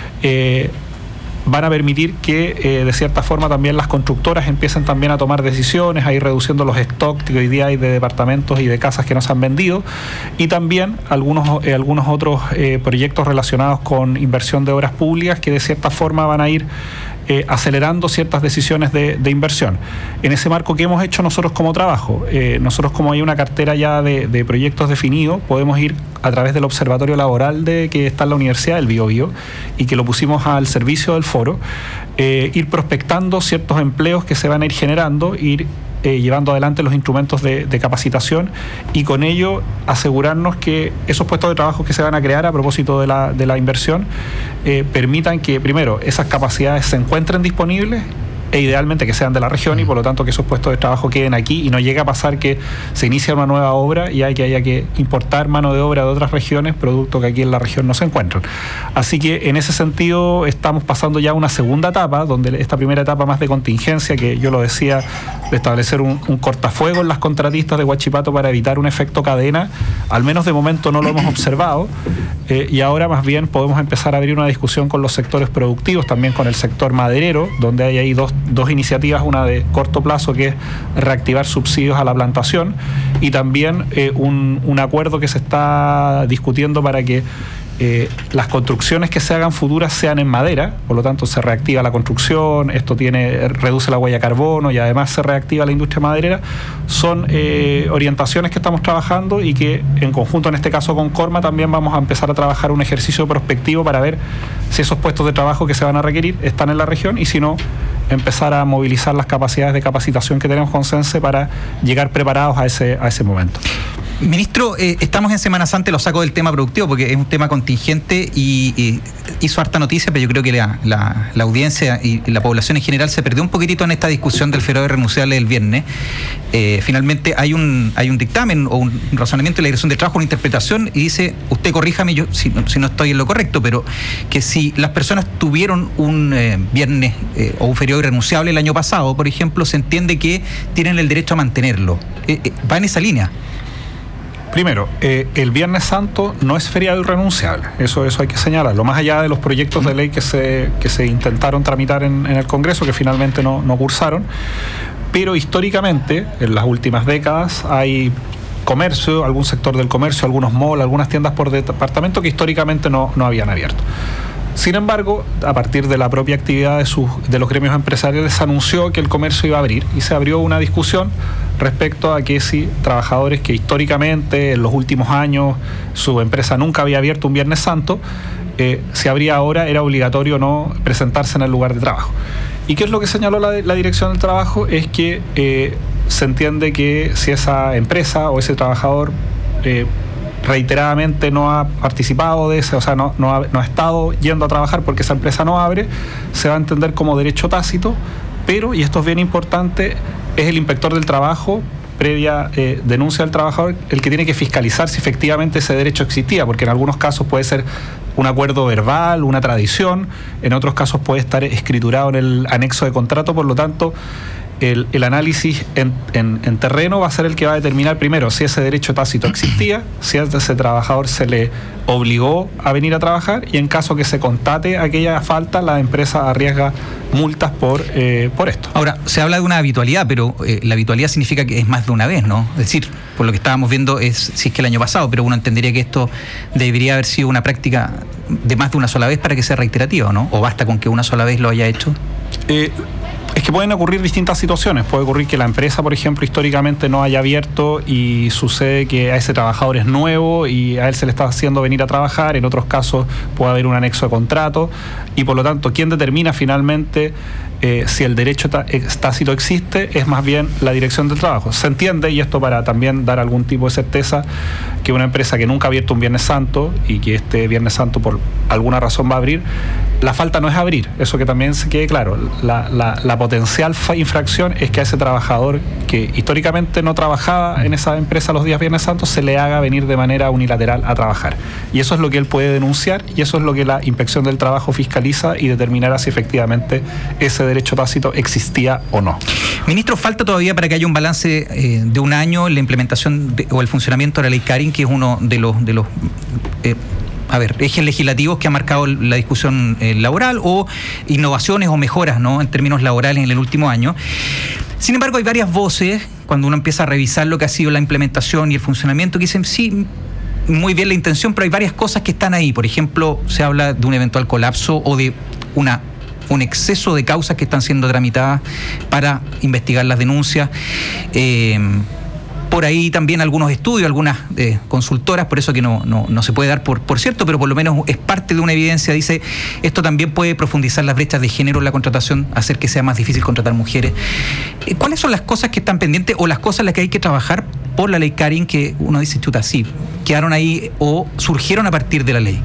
Eh, van a permitir que eh, de cierta forma también las constructoras empiecen también a tomar decisiones, a ir reduciendo los stocks que hoy día hay de departamentos y de casas que no se han vendido, y también algunos, eh, algunos otros eh, proyectos relacionados con inversión de obras públicas que de cierta forma van a ir Eh, acelerando ciertas decisiones de, de inversión. En ese marco, que hemos hecho nosotros como trabajo? Eh, nosotros, como hay una cartera ya de, de proyectos definidos, podemos ir a través del observatorio laboral de que está en la Universidad del Bío Bío y que lo pusimos al servicio del foro, eh, ir prospectando ciertos empleos que se van a ir generando, ir Eh, llevando adelante los instrumentos de, de capacitación, y con ello asegurarnos que esos puestos de trabajo que se van a crear a propósito de la, de la inversión eh, permitan que, primero, esas capacidades se encuentren disponibles, e idealmente que sean de la región, y por lo tanto que esos puestos de trabajo queden aquí y no llegue a pasar que se inicia una nueva obra y hay que haya que importar mano de obra de otras regiones, producto que aquí en la región no se encuentran. Así que en ese sentido estamos pasando ya a una segunda etapa, donde esta primera etapa más de contingencia, que yo lo decía, de establecer un, un cortafuego en las contratistas de Huachipato para evitar un efecto cadena, al menos de momento no lo hemos observado, eh, y ahora más bien podemos empezar a abrir una discusión con los sectores productivos, también con el sector maderero, donde hay ahí dos dos iniciativas, una de corto plazo, que es reactivar subsidios a la plantación, y también eh, un, un acuerdo que se está discutiendo para que eh, las construcciones que se hagan futuras sean en madera, por lo tanto se reactiva la construcción, esto tiene reduce la huella de carbono y además se reactiva la industria maderera. Son eh, orientaciones que estamos trabajando y que en conjunto, en este caso con Corma, también vamos a empezar a trabajar un ejercicio prospectivo para ver si esos puestos de trabajo que se van a requerir están en la región, y si no, empezar a movilizar las capacidades de capacitación que tenemos con Sense para llegar preparados a ese, a ese momento. Ministro, eh, estamos en Semana Santa, lo saco del tema productivo porque es un tema contingente y, y hizo harta noticia, pero yo creo que la, la, la audiencia y, y la población en general se perdió un poquitito en esta discusión del fuero irrenunciable del viernes. Eh, finalmente hay un hay un dictamen o un razonamiento de la Dirección del Trabajo, una interpretación, y dice, usted corríjame yo si, si no estoy en lo correcto, pero que si las personas tuvieron un eh, viernes eh, o un feriado irrenunciable el año pasado, por ejemplo, se entiende que tienen el derecho a mantenerlo. Eh, eh, va en esa línea. Primero, eh, el Viernes Santo no es feriado irrenunciable, eso, eso hay que señalarlo, más allá de los proyectos de ley que se, que se intentaron tramitar en, en el Congreso, que finalmente no, no cursaron, pero históricamente, en las últimas décadas, hay comercio, algún sector del comercio, algunos malls, algunas tiendas por departamento que históricamente no, no habían abierto. Sin embargo, a partir de la propia actividad de, sus, de los gremios empresariales, se anunció que el comercio iba a abrir y se abrió una discusión respecto a que si trabajadores que históricamente en los últimos años su empresa nunca había abierto un Viernes Santo, eh, si abría ahora era obligatorio no presentarse en el lugar de trabajo. ¿Y qué es lo que señaló la, la Dirección del Trabajo? Es que eh, se entiende que si esa empresa o ese trabajador eh, reiteradamente no ha participado de ese, o sea, no, no, ha, no ha estado yendo a trabajar porque esa empresa no abre, se va a entender como derecho tácito, pero, y esto es bien importante, es el inspector del trabajo, previa eh, denuncia del trabajador, el que tiene que fiscalizar si efectivamente ese derecho existía, porque en algunos casos puede ser un acuerdo verbal, una tradición, en otros casos puede estar escriturado en el anexo de contrato, por lo tanto, El, el análisis en, en, en terreno va a ser el que va a determinar primero si ese derecho tácito existía, si a ese trabajador se le obligó a venir a trabajar, y en caso que se constate aquella falta, la empresa arriesga multas por, eh, por esto. Ahora, se habla de una habitualidad, pero eh, la habitualidad significa que es más de una vez, ¿no? Es decir, por lo que estábamos viendo es si es que el año pasado, pero uno entendería que esto debería haber sido una práctica de más de una sola vez para que sea reiterativa, ¿no? ¿O basta con que una sola vez lo haya hecho? Eh, Es que pueden ocurrir distintas situaciones. Puede ocurrir que la empresa, por ejemplo, históricamente no haya abierto y sucede que a ese trabajador es nuevo y a él se le está haciendo venir a trabajar. En otros casos puede haber un anexo de contrato y, por lo tanto, quien determina finalmente eh, si el derecho tácito existe es más bien la Dirección del Trabajo. Se entiende, y esto para también dar algún tipo de certeza, que una empresa que nunca ha abierto un Viernes Santo y que este Viernes Santo por alguna razón va a abrir, la falta no es abrir, eso que también se quede claro. La, la, la potencial infracción es que a ese trabajador que históricamente no trabajaba en esa empresa los días Viernes Santos se le haga venir de manera unilateral a trabajar. Y eso es lo que él puede denunciar y eso es lo que la Inspección del Trabajo fiscaliza y determinará si efectivamente ese derecho tácito existía o no. Ministro, falta todavía para que haya un balance eh, de un año en la implementación de, o el funcionamiento de la ley Carin, que es uno de los... De los eh, a ver, ejes legislativos que ha marcado la discusión eh, laboral o innovaciones o mejoras, ¿no?, en términos laborales en el último año. Sin embargo, hay varias voces, cuando uno empieza a revisar lo que ha sido la implementación y el funcionamiento, que dicen, sí, muy bien la intención, pero hay varias cosas que están ahí. Por ejemplo, se habla de un eventual colapso o de una un exceso de causas que están siendo tramitadas para investigar las denuncias. Eh, Por ahí también algunos estudios, algunas eh, consultoras, por eso que no, no, no se puede dar por, por cierto, pero por lo menos es parte de una evidencia, dice, esto también puede profundizar las brechas de género en la contratación, hacer que sea más difícil contratar mujeres. Eh, ¿Cuáles son las cosas que están pendientes o las cosas en las que hay que trabajar por la ley Carin que uno dice, chuta, sí, quedaron ahí o surgieron a partir de la ley?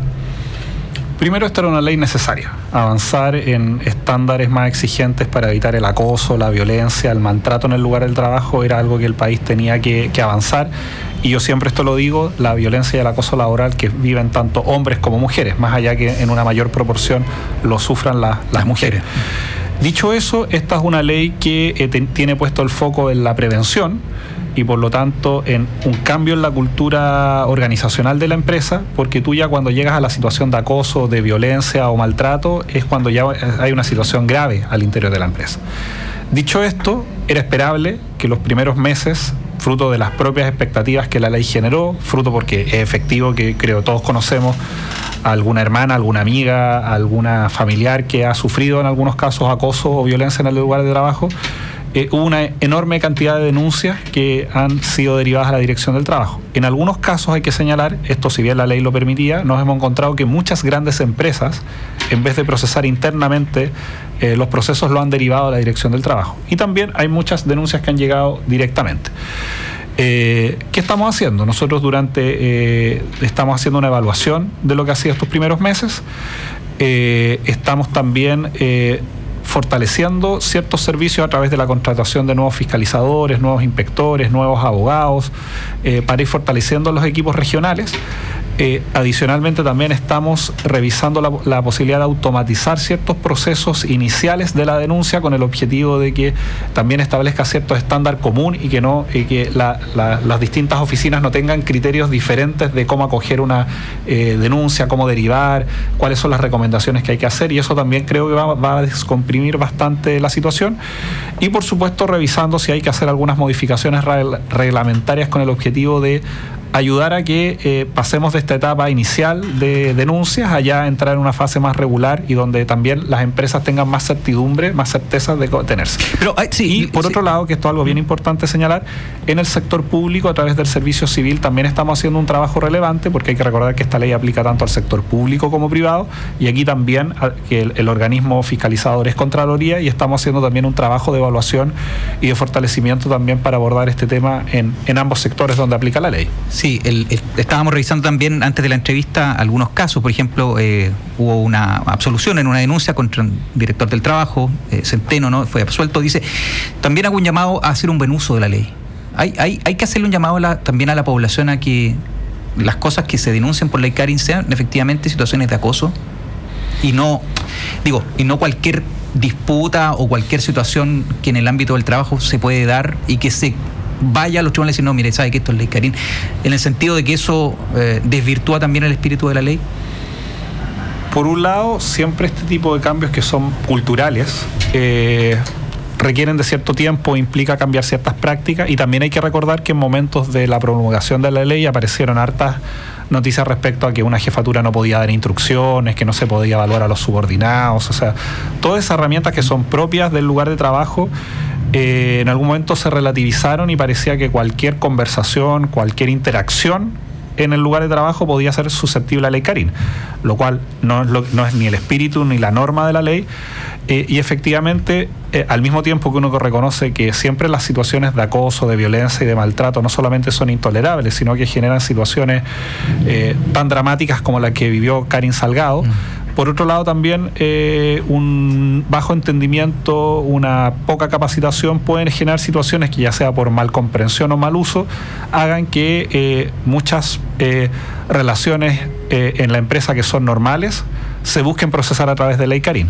Primero, esta era una ley necesaria. Avanzar en estándares más exigentes para evitar el acoso, la violencia, el maltrato en el lugar del trabajo era algo que el país tenía que, que avanzar. Y yo siempre esto lo digo, la violencia y el acoso laboral que viven tanto hombres como mujeres, más allá que en una mayor proporción lo sufran la, las, las mujeres. mujeres. Dicho eso, esta es una ley que eh, te, tiene puesto el foco en la prevención y por lo tanto en un cambio en la cultura organizacional de la empresa, porque tú ya cuando llegas a la situación de acoso, de violencia o maltrato, es cuando ya hay una situación grave al interior de la empresa. Dicho esto, era esperable que los primeros meses, fruto de las propias expectativas que la ley generó, fruto porque es efectivo que creo todos conocemos a alguna hermana, alguna amiga, alguna familiar que ha sufrido en algunos casos acoso o violencia en el lugar de trabajo, Eh, hubo una enorme cantidad de denuncias que han sido derivadas a la Dirección del Trabajo. En algunos casos hay que señalar, esto si bien la ley lo permitía, nos hemos encontrado que muchas grandes empresas, en vez de procesar internamente eh, los procesos, lo han derivado a la Dirección del Trabajo. Y también hay muchas denuncias que han llegado directamente. Eh, ¿Qué estamos haciendo? Nosotros durante eh, estamos haciendo una evaluación de lo que ha sido estos primeros meses. Eh, estamos también eh, fortaleciendo ciertos servicios a través de la contratación de nuevos fiscalizadores, nuevos inspectores, nuevos abogados, eh, para ir fortaleciendo los equipos regionales. Eh, adicionalmente también estamos revisando la, la posibilidad de automatizar ciertos procesos iniciales de la denuncia con el objetivo de que también establezca ciertos estándar común y que no y que la, la, las distintas oficinas no tengan criterios diferentes de cómo acoger una eh, denuncia, cómo derivar, cuáles son las recomendaciones que hay que hacer, y eso también creo que va, va a descomprimir bastante la situación. Y por supuesto revisando si hay que hacer algunas modificaciones reglamentarias con el objetivo de ayudar a que eh, pasemos de esta etapa inicial de denuncias allá a entrar en una fase más regular y donde también las empresas tengan más certidumbre, más certeza de tenerse. Pero, sí, y por sí. otro lado, que esto es algo bien importante señalar, en el sector público, a través del servicio civil, también estamos haciendo un trabajo relevante, porque hay que recordar que esta ley aplica tanto al sector público como privado, y aquí también que el, el organismo fiscalizador es Contraloría, y estamos haciendo también un trabajo de evaluación y de fortalecimiento también para abordar este tema en, en ambos sectores donde aplica la ley. Sí. Sí, el, el, estábamos revisando también antes de la entrevista algunos casos. Por ejemplo, eh, hubo una absolución en una denuncia contra un director del trabajo, eh, Centeno, ¿no? Fue absuelto. Dice, también hago un llamado a hacer un buen uso de la ley. Hay, hay, hay que hacerle un llamado a la, también a la población a que las cosas que se denuncien por ley Karin sean efectivamente situaciones de acoso y no, digo, y no cualquier disputa o cualquier situación que en el ámbito del trabajo se puede dar y que se vaya a los tribunales y decir, no, mire, sabe que esto es ley Karin, en el sentido de que eso eh, desvirtúa también el espíritu de la ley. Por un lado, siempre este tipo de cambios que son culturales eh, requieren de cierto tiempo, implica cambiar ciertas prácticas, y también hay que recordar que en momentos de la promulgación de la ley aparecieron hartas noticias respecto a que una jefatura no podía dar instrucciones, que no se podía evaluar a los subordinados, o sea, todas esas herramientas que son propias del lugar de trabajo eh, en algún momento se relativizaron y parecía que cualquier conversación, cualquier interacción en el lugar de trabajo podía ser susceptible a ley Karin, lo cual no es, lo, no es ni el espíritu ni la norma de la ley, eh, y efectivamente eh, al mismo tiempo que uno reconoce que siempre las situaciones de acoso, de violencia y de maltrato no solamente son intolerables, sino que generan situaciones eh, tan dramáticas como la que vivió Karin Salgado. Mm. Por otro lado, también eh, un bajo entendimiento, una poca capacitación pueden generar situaciones que, ya sea por mal comprensión o mal uso, hagan que eh, muchas eh, relaciones eh, en la empresa que son normales se busquen procesar a través de ley Karin.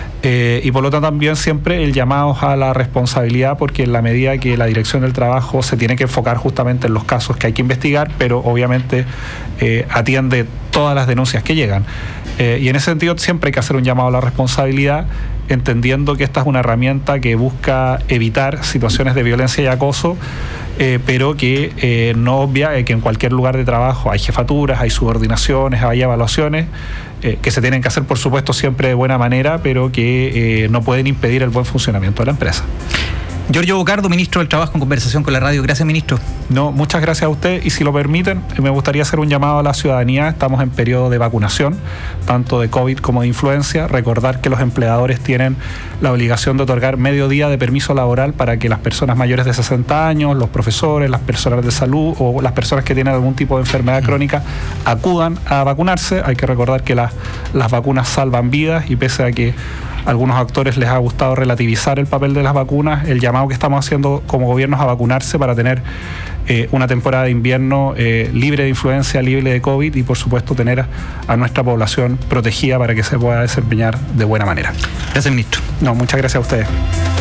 Eh, y por lo tanto también siempre el llamado a la responsabilidad, porque en la medida que la Dirección del Trabajo se tiene que enfocar justamente en los casos que hay que investigar, pero obviamente eh, atiende todas las denuncias que llegan. Eh, y en ese sentido siempre hay que hacer un llamado a la responsabilidad, entendiendo que esta es una herramienta que busca evitar situaciones de violencia y acoso, eh, pero que eh, no obvia eh, que en cualquier lugar de trabajo hay jefaturas, hay subordinaciones, hay evaluaciones, eh, que se tienen que hacer por supuesto siempre de buena manera, pero que eh, no pueden impedir el buen funcionamiento de la empresa. Giorgio Bocardo, ministro del Trabajo, en conversación con la radio. Gracias, ministro. No, muchas gracias a usted, y si lo permiten, me gustaría hacer un llamado a la ciudadanía. Estamos en periodo de vacunación, tanto de COVID como de influenza. Recordar que los empleadores tienen la obligación de otorgar medio día de permiso laboral para que las personas mayores de sesenta años, los profesores, las personas de salud o las personas que tienen algún tipo de enfermedad crónica acudan a vacunarse. Hay que recordar que las, las vacunas salvan vidas, y pese a que a algunos actores les ha gustado relativizar el papel de las vacunas, el llamado que estamos haciendo como gobierno es a vacunarse para tener eh, una temporada de invierno eh, libre de influenza, libre de COVID, y por supuesto tener a, a nuestra población protegida para que se pueda desempeñar de buena manera. Gracias, ministro. No, muchas gracias a ustedes.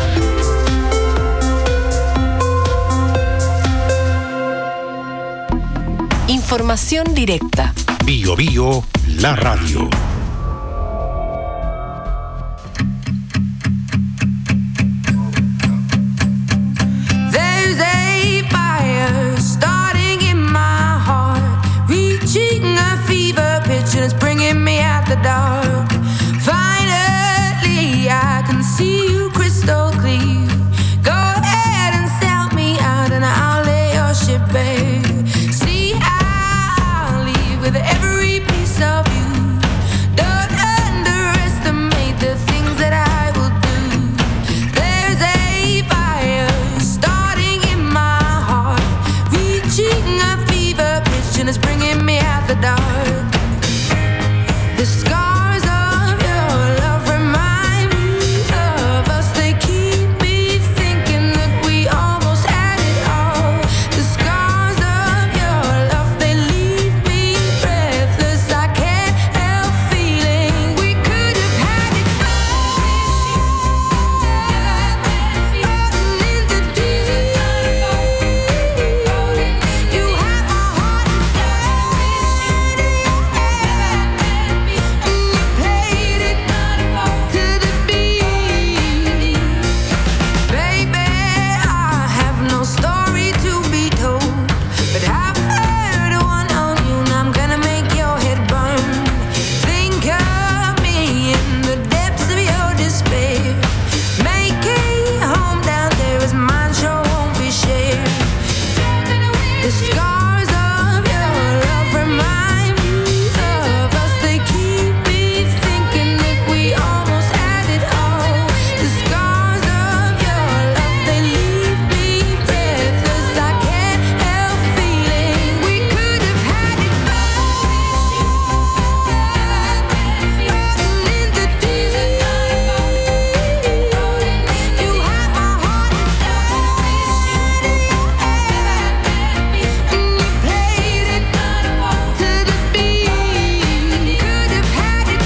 Información directa. Bio Bio, la radio. It's bringing me out the dark. Finally, I can see you crystal clear. Go ahead and sell me out, and I'll lay your ship bare. See, I'll leave with every piece of you. Don't underestimate the things that I will do. There's a fire starting in my heart, dark. The scars of your love remind me of us. They keep me thinking that we almost had it all. The scars of your love, they leave me breathless. I can't help feeling we could have had it all. In the deep, you have my heart inside. And you played it to the beat. Baby, I have no story to be told, but I've heard one on you, and I'm gonna make your head burn. Think of me in the depths of your despair. Making home down there is mine, sure won't be shared. The scars of your love remind me of us. They keep me thinking that we almost had it all. The scars of your love, they leave me breathless. I can't help feeling we could have had it all. In the deep, you have my heart inside. And you played it to the beat. Could have had it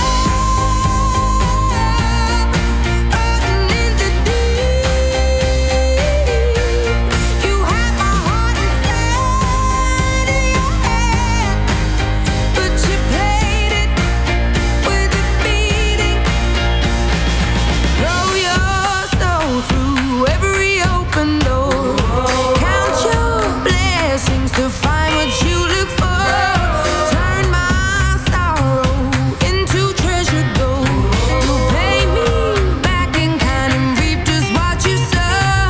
all. In the deep, you have my heart inside of your head, but you played it with a beating. Throw your soul through every open door. Count your blessings to find what you look for. Turn my sorrow into treasured gold. You'll pay me back in kind and reap just what you sow.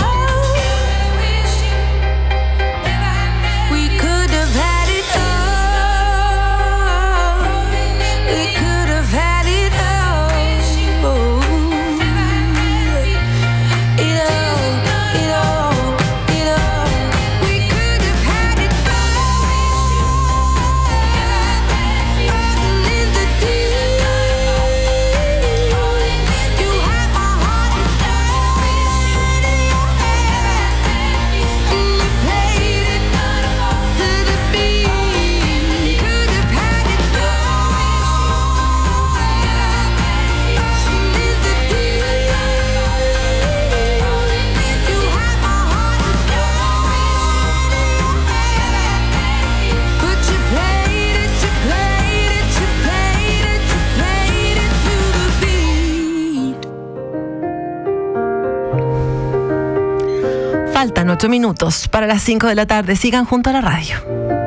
We could have had it all. We could have had it all. It all, it all, it all. We could have had it all. In the deep, you have my heart inside of your head, and you played it to the beat. Could have had it all. In the deep, you have my heart inside. But you played it, you played it, you played it, you played it to the beat. Faltan ocho minutos para las cinco de la tarde. Sigan junto a la radio.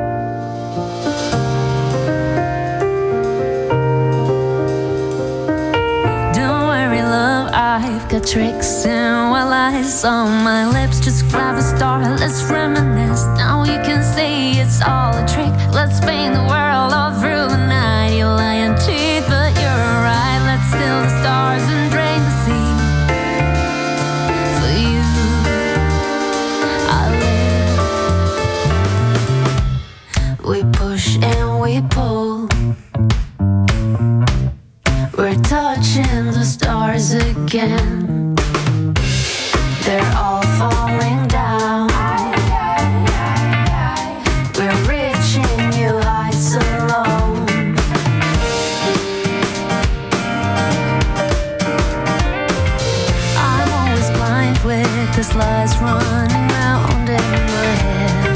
Don't worry, love, I've got tricks and while eyes on my lips. Just grab a star, let's reminisce. Now you can see it's all a trick. Let's paint the world all through the night. You lie and cheat, but you're right. Let's steal the stars and drain the sea. For you, I live. We push and we pull. We're touching the stars again. They're all falling down. We're reaching new heights alone. I'm always blind with the slides running round in my head.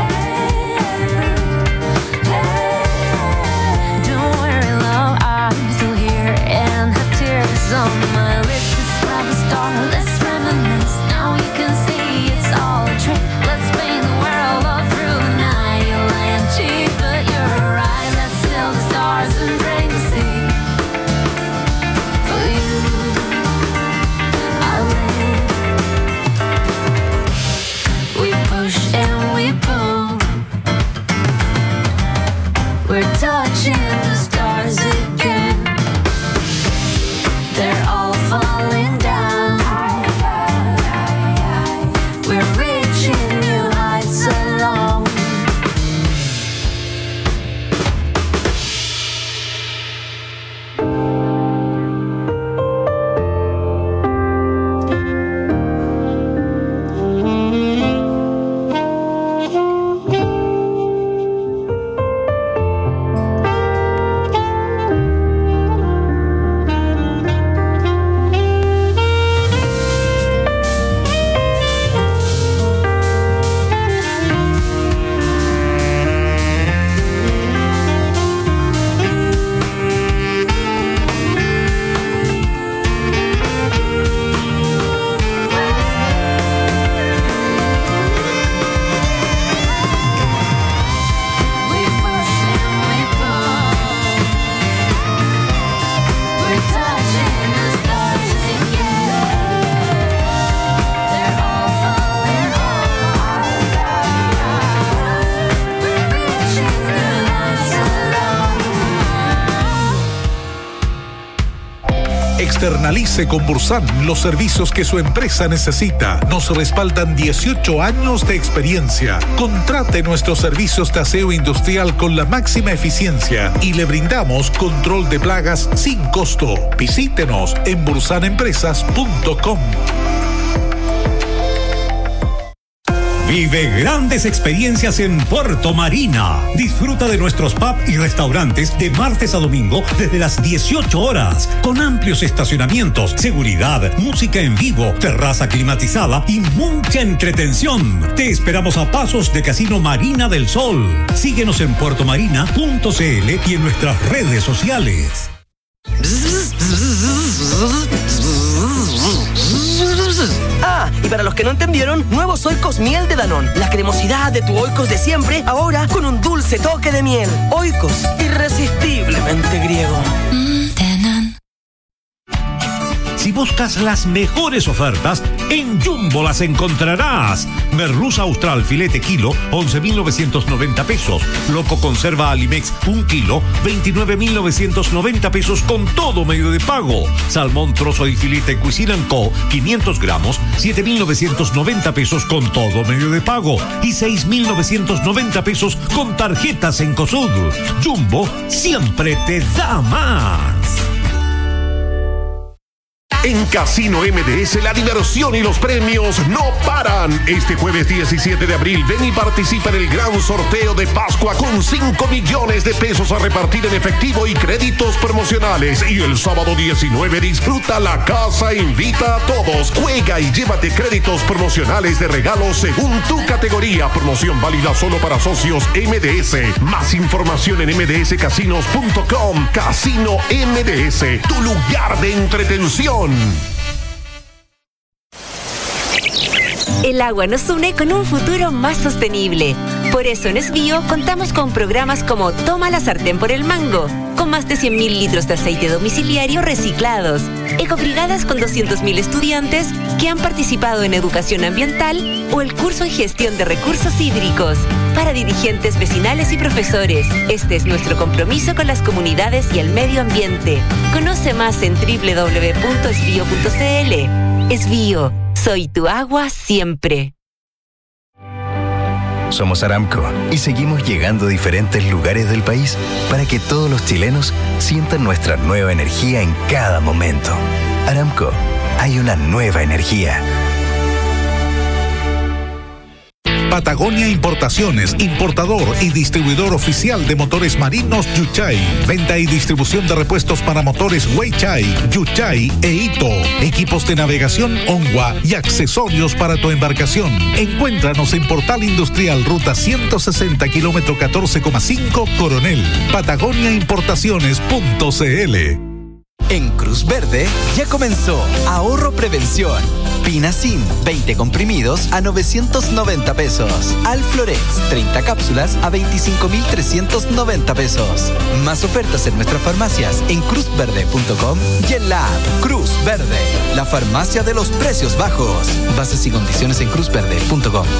Don't worry, love, I'm still here and have tears on my lips. Just grab a star, let's reminisce. Now you can see it's all a trick. Let's paint the world all through the night. You lie and cheat, but you're right. Let's steal the stars and drain the sea. For you, I live. We push and we pull. We're touching the stars again. They're all falling down. We're reaching new heights alone. Externalice con Bursan los servicios que su empresa necesita. Nos respaldan dieciocho años de experiencia. Contrate nuestros servicios de aseo industrial con la máxima eficiencia y le brindamos control de plagas sin costo. Visítenos en bursan empresas punto com. Vive grandes experiencias en Puerto Marina. Disfruta de nuestros pubs y restaurantes de martes a domingo desde las dieciocho horas, con amplios estacionamientos, seguridad, música en vivo, terraza climatizada y mucha entretención. Te esperamos a pasos de Casino Marina del Sol. Síguenos en puerto marina punto c l y en nuestras redes sociales. Ah, y para los que no entendieron, nuevos Oikos miel de Danón. La cremosidad de tu Oikos de siempre, ahora con un dulce toque de miel. Oikos, irresistiblemente griego. Si buscas las mejores ofertas, en Jumbo las encontrarás. Merluza austral filete kilo, once mil novecientos noventa pesos. Loco conserva Alimex, un kilo, veintinueve mil novecientos noventa pesos con todo medio de pago. Salmón trozo y filete Cuisine and Co, quinientos gramos, siete mil novecientos noventa pesos con todo medio de pago. Y seis mil novecientos noventa pesos con tarjetas en Cosud. Jumbo siempre te da más. En Casino M D S la diversión y los premios no paran. Este jueves diecisiete de abril ven y participa en el gran sorteo de Pascua con cinco millones de pesos a repartir en efectivo y créditos promocionales. Y el sábado diecinueve disfruta la casa, invita a todos. Juega y llévate créditos promocionales de regalo según tu categoría. Promoción válida solo para socios M D S. Más información en m d s casinos punto com. Casino M D S, tu lugar de entretención. El agua nos une con un futuro más sostenible. Por eso en Esbio contamos con programas como Toma la sartén por el mango, con más de cien mil litros de aceite domiciliario reciclados. Ecobrigadas con doscientos mil estudiantes que han participado en educación ambiental o el curso en gestión de recursos hídricos. Para dirigentes vecinales y profesores, este es nuestro compromiso con las comunidades y el medio ambiente. Conoce más en doble u doble u doble u punto esbio punto c l. Esbio, soy tu agua siempre. Somos Aramco y seguimos llegando a diferentes lugares del país para que todos los chilenos sientan nuestra nueva energía en cada momento. Aramco, hay una nueva energía. Patagonia Importaciones, importador y distribuidor oficial de motores marinos Yuchai. Venta y distribución de repuestos para motores Weichai, Yuchai e Ito. Equipos de navegación Onwa y accesorios para tu embarcación. Encuéntranos en Portal Industrial Ruta ciento sesenta, kilómetro catorce coma cinco, Coronel. Patagonia Importaciones punto c l. En Cruz Verde ya comenzó Ahorro Prevención. Pinacin, veinte comprimidos a novecientos noventa pesos. Alflorex, treinta cápsulas a veinticinco mil trescientos noventa pesos. Más ofertas en nuestras farmacias en cruz verde punto com y en la app Cruz Verde, la farmacia de los precios bajos. Bases y condiciones en cruz verde punto com.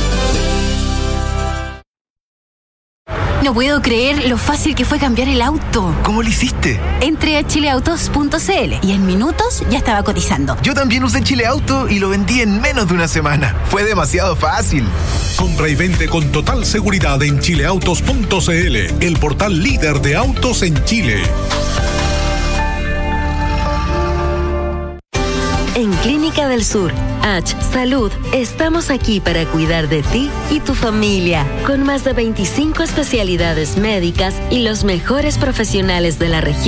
No puedo creer lo fácil que fue cambiar el auto. ¿Cómo lo hiciste? Entré a chileautos punto c l y en minutos ya estaba cotizando. Yo también usé Chile Auto y lo vendí en menos de una semana. Fue demasiado fácil. Compra y vende con total seguridad en chileautos punto c l, el portal líder de autos en Chile. En Clínica del Sur, H Salud, estamos aquí para cuidar de ti y tu familia, con más de veinticinco especialidades médicas y los mejores profesionales de la región.